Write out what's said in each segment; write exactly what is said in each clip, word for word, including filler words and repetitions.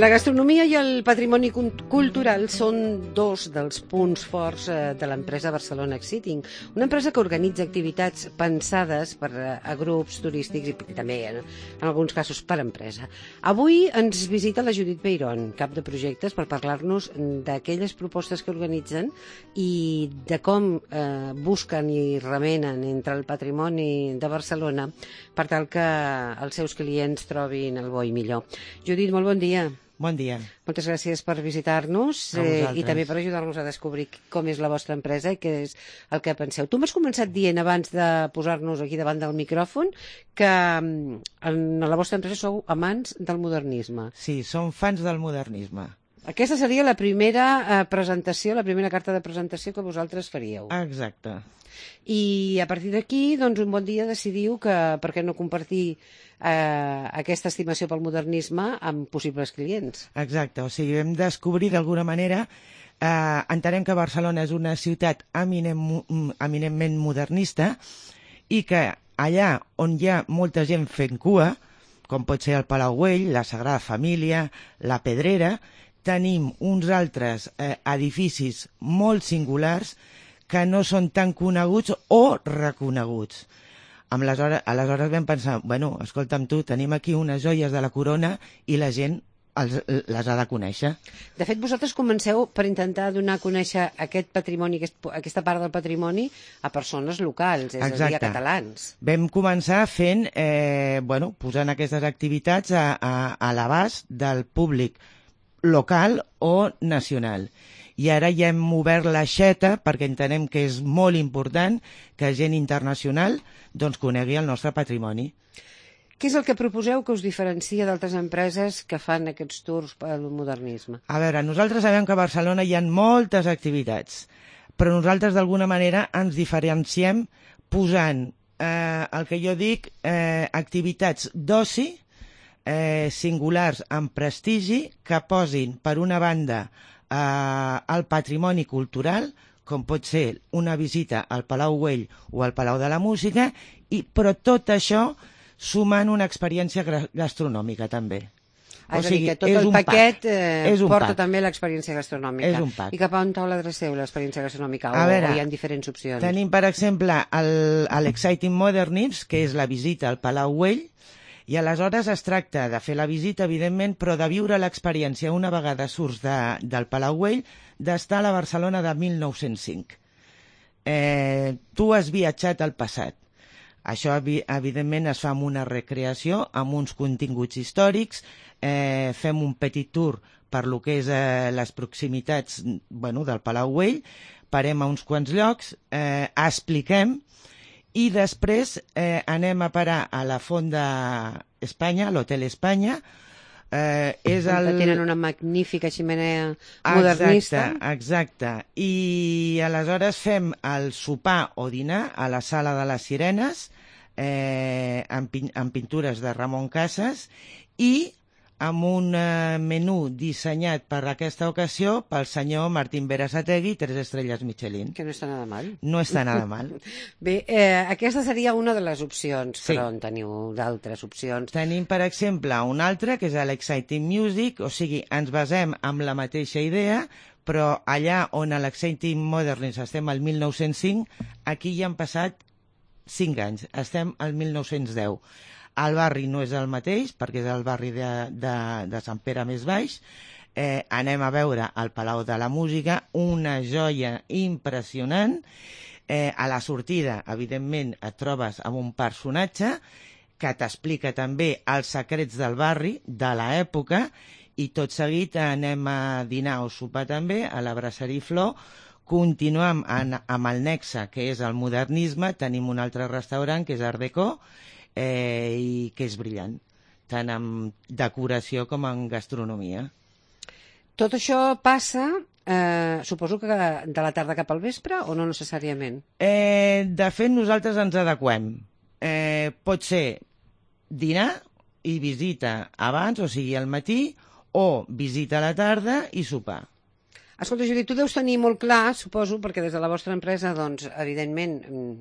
La gastronomia i el patrimoni cultural són dos dels punts forts de l'empresa Barcelona Exciting, una empresa que organitza activitats pensades per a grups turístics i també, en alguns casos, per empresa. Avui ens visita la Judit Peirón, cap de projectes, per parlar-nos d'aquelles propostes que organitzen i de com eh, busquen i remenen entre el patrimoni de Barcelona per tal que els seus clients trobin el bo i millor. Judit, molt bon dia. Bon dia. Moltes gràcies per visitar-nos eh, i també per ajudar-nos a descobrir com és la vostra empresa i què és el que penseu. Tu m'has començat dient, abans de posar-nos aquí davant del micròfon, que en la vostra empresa sou amants del modernisme. Sí, som fans del modernisme. Aquesta seria la primera eh, presentació, la primera carta de presentació que vosaltres faríeu. Exacte. I a partir d'aquí, doncs, un bon dia decidiu que per què no compartir eh, aquesta estimació pel modernisme amb possibles clients. Exacte, o sigui, vam descobrir d'alguna manera, eh, entenem que Barcelona és una ciutat eminem, eminentment modernista i que allà on hi ha molta gent fent cua, com pot ser el Palau Güell, la Sagrada Família, la Pedrera, tenim uns altres eh, edificis molt singulars que no són tan coneguts o reconeguts. Amb les hores, aleshores vam pensar, bueno, escolta'm tu, tenim aquí unes joies de la corona i la gent els, les ha de conèixer. De fet, vosaltres comenceu per intentar donar a conèixer aquest patrimoni, aquest, aquesta part del patrimoni, a persones locals, és Exacte. a dir, a catalans. Vam començar fent, eh, bueno, posant aquestes activitats a, a, a l'abast del públic local o nacional. I ara ja hem obert l'aixeta perquè entenem que és molt important que gent internacional doncs, conegui el nostre patrimoni. Què és el que proposeu que us diferencia d'altres empreses que fan aquests tours pel modernisme? A veure, nosaltres sabem que a Barcelona hi ha moltes activitats, però nosaltres d'alguna manera ens diferenciem posant eh, el que jo dic eh, activitats d'oci eh, singulars amb prestigi que posin per una banda Uh, el patrimoni cultural, com pot ser una visita al Palau Güell o al Palau de la Música, i, però tot això sumant una experiència gastronòmica també. Ah, o sigui, que tot el paquet eh, porta pack. també l'experiència gastronòmica. És un pack. I cap a on taula adreceu l'experiència gastronòmica? O, veure, o hi ha diferents opcions? Tenim, per exemple, l'Exciting Modernism, que és la visita al Palau Güell, i aleshores es tracta de fer la visita, evidentment, però de viure l'experiència una vegada surts de, del Palau Güell, d'estar a la Barcelona de mil nou-cents cinc. Eh, tu has viatjat al passat. Això, evidentment, es fa amb una recreació, amb uns continguts històrics, eh, fem un petit tour per lo que és eh, les proximitats bueno, del Palau Güell, parem a uns quants llocs, eh, expliquem, i després eh, anem a parar a la Font d'Espanya, l'Hotel Espanya. Eh, és el... Tenen una magnífica xemeneia modernista. Exacte, exacte. I aleshores fem el sopar o dinar a la Sala de les Sirenes, eh, amb, pin amb pintures de Ramon Casas, i amb un eh, menú dissenyat per aquesta ocasió pel senyor Martín Berasategui, tres estrelles Michelin. Que no està nada mal. No està nada mal. Bé, eh, aquesta seria una de les opcions, sí. Però en teniu d'altres opcions. Tenim, per exemple, una altra, que és l'Exciting Music, o sigui, ens basem en la mateixa idea, però allà on a l'Exciting Modernism estem al mil nou-cents cinc, aquí ja han passat cinc anys, estem al mil nou-cents deu. El barri no és el mateix, perquè és el barri de, de, de Sant Pere més baix. Eh, anem a veure el Palau de la Música, una joia impressionant. Eh, a la sortida, evidentment, et trobes amb un personatge que t'explica també els secrets del barri, de l'època, i tot seguit anem a dinar o sopar també a la Brasserie Flor. Continuem en, amb el Nexe, que és el modernisme. Tenim un altre restaurant, que és Art Deco, Eh, i que és brillant, tant en decoració com en gastronomia. Tot això passa, eh, suposo que de la tarda cap al vespre o no necessàriament? Eh, de fet, nosaltres ens adequem. Eh, pot ser dinar i visita abans, o sigui al matí, o visita a la tarda i sopar. Escolta, Judit, tu deus tenir molt clar, suposo, perquè des de la vostra empresa, doncs, evidentment,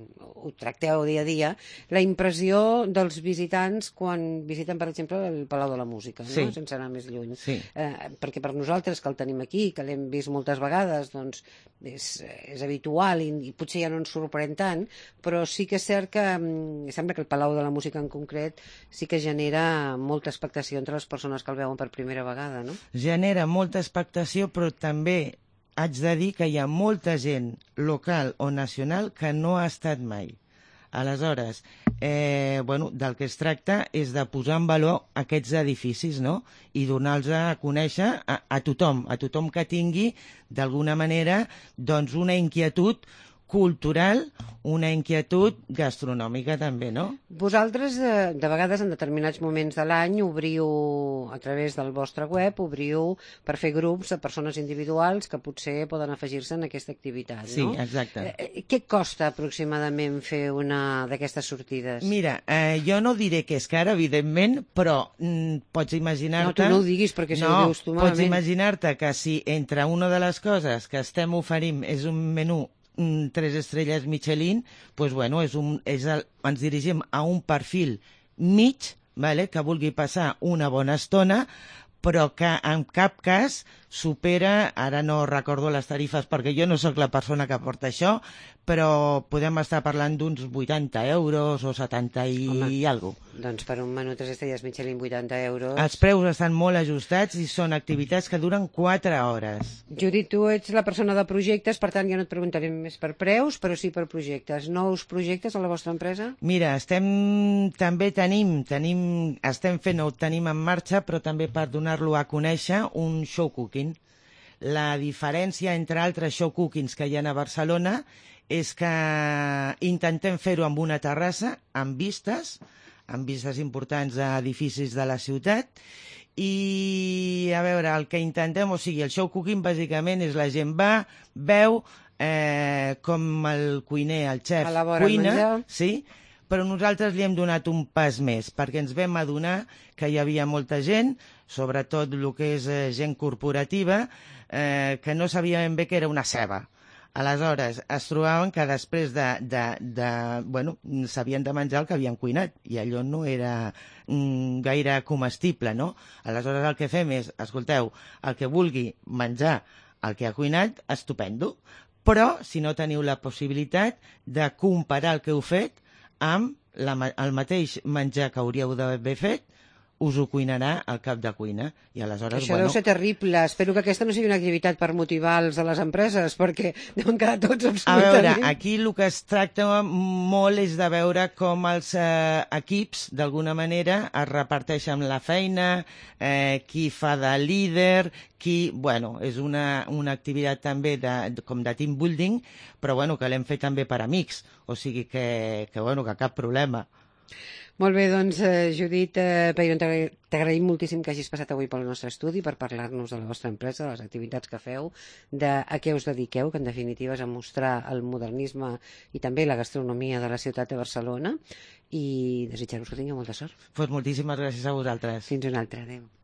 ho tracteu dia a dia, la impressió dels visitants quan visiten, per exemple, el Palau de la Música, no? Sí. Sense anar més lluny. Sí. Eh, perquè per nosaltres, que el tenim aquí, que l'hem vist moltes vegades, doncs, és, és habitual i, i potser ja no ens sorprèn tant, però sí que és cert que mm, sembla que el Palau de la Música en concret sí que genera molta expectació entre les persones que el veuen per primera vegada, no? Genera molta expectació, però també haig de dir que hi ha molta gent local o nacional que no ha estat mai. Aleshores, eh, bueno, del que es tracta és de posar en valor aquests edificis, no? I donar-los a conèixer a, a tothom, a tothom que tingui, d'alguna manera, doncs una inquietud cultural, una inquietud gastronòmica també, no? Vosaltres, de, de vegades, en determinats moments de l'any, obriu, a través del vostre web, obriu per fer grups de persones individuals que potser poden afegir-se en aquesta activitat, no? Sí, exacte. Eh, què costa aproximadament fer una d'aquestes sortides? Mira, eh, jo no diré que és cara, evidentment, però mm, pots imaginar-te... No, tu no ho diguis perquè si no, ho dius tu malament. Pots imaginar-te que si entre una de les coses que estem oferint és un menú mm, tres estrelles Michelin, pues bueno, és un, és el, ens dirigim a un perfil mig, vale, que vulgui passar una bona estona, però que en cap cas supera, ara no recordo les tarifes perquè jo no sóc la persona que porta això, però podem estar parlant d'uns vuitanta euros o setanta i Home, alguna cosa. Doncs per un menú tres estrelles Michelin vuitanta euros... Els preus estan molt ajustats i són activitats que duren quatre hores. Judit, tu ets la persona de projectes, per tant ja no et preguntaré més per preus, però sí per projectes. Nous projectes a la vostra empresa? Mira, estem, també tenim, tenim, estem fent, ho tenim en marxa, però també per donar-lo a conèixer, un show cooking. La diferència entre altres show cookings que hi ha a Barcelona és que intentem fer-ho amb una terrassa, amb vistes, amb vistes importants a edificis de la ciutat, i a veure, el que intentem, o sigui, el show cooking bàsicament és la gent va, veu, eh, com el cuiner, el xef, cuina, sí, però nosaltres li hem donat un pas més, perquè ens vam adonar que hi havia molta gent, sobretot el que és eh, gent corporativa, eh, que no sabia ben bé que era una ceba. Aleshores, es trobaven que després de... de, de bueno, s'havien de menjar el que havien cuinat, i allò no era mm, gaire comestible, no? Aleshores, el que fem és, escolteu, el que vulgui menjar el que ha cuinat, estupendo, però si no teniu la possibilitat de comparar el que heu fet amb la, el mateix menjar que hauríeu d'haver fet, us ho cuinarà al cap de cuina. I aleshores, Això bueno... deu ser terrible. Espero que aquesta no sigui una activitat per motivar els de les empreses, perquè deuen quedar tots absolutament... A veure, aquí el que es tracta molt és de veure com els eh, equips, d'alguna manera, es reparteixen la feina, eh, qui fa de líder, qui... Bueno, és una, una activitat també de, de, com de team building, però bueno, que l'hem fet també per amics, o sigui que, que, bueno, que cap problema. Molt bé, doncs, eh, Judit eh, Peirón, t'agraïm moltíssim que hagis passat avui pel nostre estudi per parlar-nos de la vostra empresa, de les activitats que feu, de a què us dediqueu, que en definitiva és a mostrar el modernisme i també la gastronomia de la ciutat de Barcelona, i desitjar-vos que tingueu molta sort. Pues moltíssimes gràcies a vosaltres. Fins una altra, adeu.